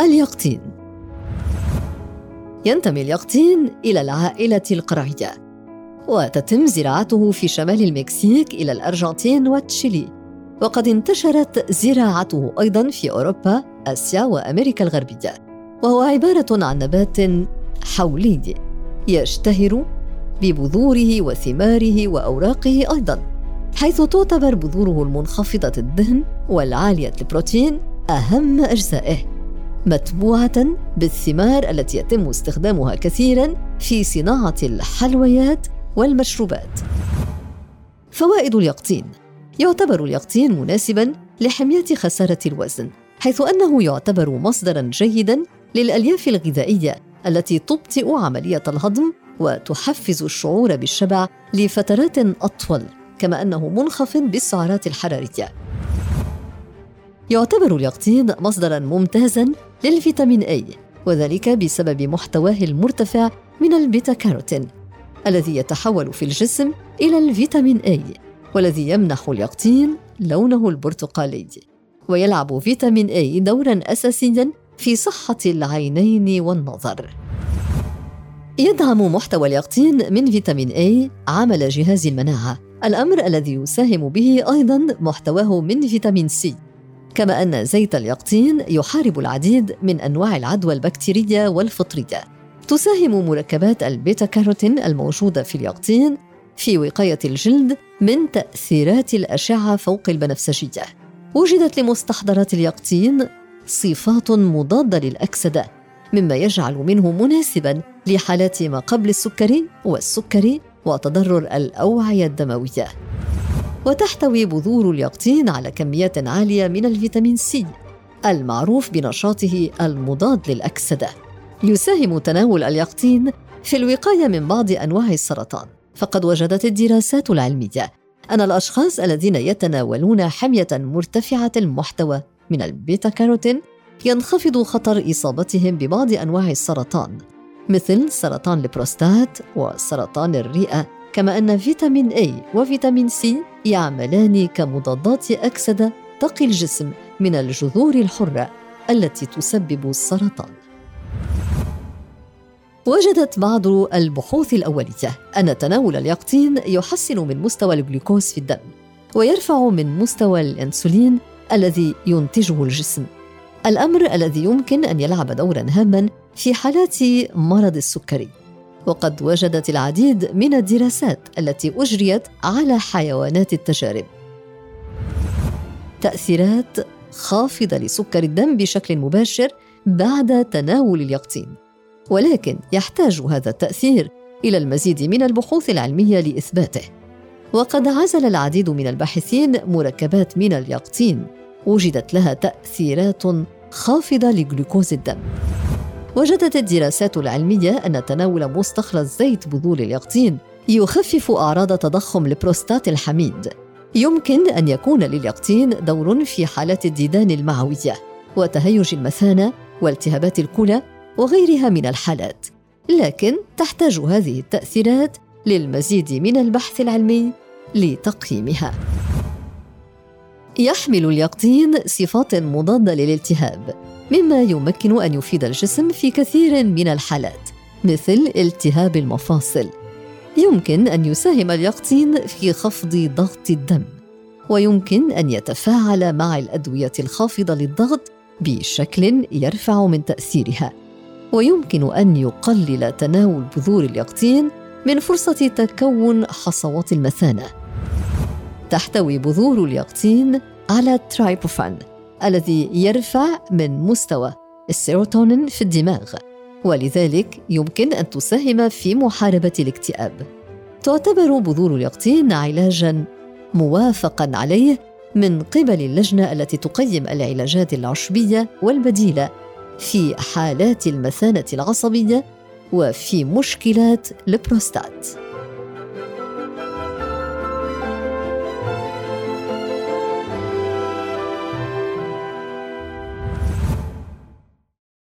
اليقطين. ينتمي اليقطين إلى العائلة القرعية، وتتم زراعته في شمال المكسيك إلى الأرجنتين وتشيلي، وقد انتشرت زراعته أيضاً في أوروبا، آسيا وأمريكا الغربية. وهو عبارة عن نبات حولي يشتهر ببذوره وثماره وأوراقه أيضاً، حيث تعتبر بذوره المنخفضة الدهن والعالية البروتين أهم أجزائه، متبوعة بالثمار التي يتم استخدامها كثيراً في صناعة الحلويات والمشروبات. فوائد اليقطين: يعتبر اليقطين مناسباً لحماية خسارة الوزن، حيث أنه يعتبر مصدراً جيداً للألياف الغذائية التي تبطئ عملية الهضم وتحفز الشعور بالشبع لفترات أطول، كما أنه منخفض بالسعرات الحرارية. يعتبر اليقطين مصدراً ممتازاً للفيتامين A، وذلك بسبب محتواه المرتفع من البيتا كاروتين الذي يتحول في الجسم إلى الفيتامين A، والذي يمنح اليقطين لونه البرتقالي. ويلعب فيتامين A دوراً أساسياً في صحة العينين والنظر. يدعم محتوى اليقطين من فيتامين A عمل جهاز المناعة، الأمر الذي يساهم به أيضاً محتواه من فيتامين C، كما أن زيت اليقطين يحارب العديد من أنواع العدوى البكتيرية والفطرية. تساهم مركبات البيتا كاروتين الموجودة في اليقطين في وقاية الجلد من تأثيرات الأشعة فوق البنفسجية. وجدت لمستحضرات اليقطين صفات مضادة للأكسدة، مما يجعل منه مناسباً لحالات ما قبل السكري والسكري وتضرر الأوعية الدموية. وتحتوي بذور اليقطين على كميات عالية من الفيتامين C المعروف بنشاطه المضاد للأكسدة. يساهم تناول اليقطين في الوقاية من بعض أنواع السرطان، فقد وجدت الدراسات العلمية أن الأشخاص الذين يتناولون حمية مرتفعة المحتوى من البيتا كاروتين ينخفض خطر إصابتهم ببعض أنواع السرطان، مثل سرطان البروستات وسرطان الرئة، كما أن فيتامين A وفيتامين C يعملان كمضادات أكسدة تقي الجسم من الجذور الحرة التي تسبب السرطان. وجدت بعض البحوث الأولية أن تناول اليقطين يحسن من مستوى الجلوكوز في الدم، ويرفع من مستوى الأنسولين الذي ينتجه الجسم، الأمر الذي يمكن أن يلعب دوراً هاماً في حالات مرض السكري. وقد وجدت العديد من الدراسات التي أجريت على حيوانات التجارب تأثيرات خافضة لسكر الدم بشكل مباشر بعد تناول اليقطين، ولكن يحتاج هذا التأثير إلى المزيد من البحوث العلمية لإثباته. وقد عزل العديد من الباحثين مركبات من اليقطين وجدت لها تأثيرات خافضة لجلوكوز الدم. وجدت الدراسات العلمية أن تناول مستخلص زيت بذور اليقطين يخفف أعراض تضخم البروستات الحميد. يمكن أن يكون لليقطين دور في حالات الديدان المعوية وتهيج المثانة والتهابات الكلى وغيرها من الحالات، لكن تحتاج هذه التأثيرات للمزيد من البحث العلمي لتقييمها. يحمل اليقطين صفات مضادة للالتهاب، مما يمكن أن يفيد الجسم في كثير من الحالات مثل التهاب المفاصل. يمكن أن يساهم اليقطين في خفض ضغط الدم، ويمكن أن يتفاعل مع الأدوية الخافضة للضغط بشكل يرفع من تأثيرها. ويمكن أن يقلل تناول بذور اليقطين من فرصة تكون حصوات المثانة. تحتوي بذور اليقطين على الترايبوفان الذي يرفع من مستوى السيروتونين في الدماغ، ولذلك يمكن أن تساهم في محاربة الاكتئاب. تعتبر بذور اليقطين علاجاً موافقاً عليه من قبل اللجنة التي تقيم العلاجات العشبية والبديلة في حالات المثانة العصبية وفي مشكلات البروستات.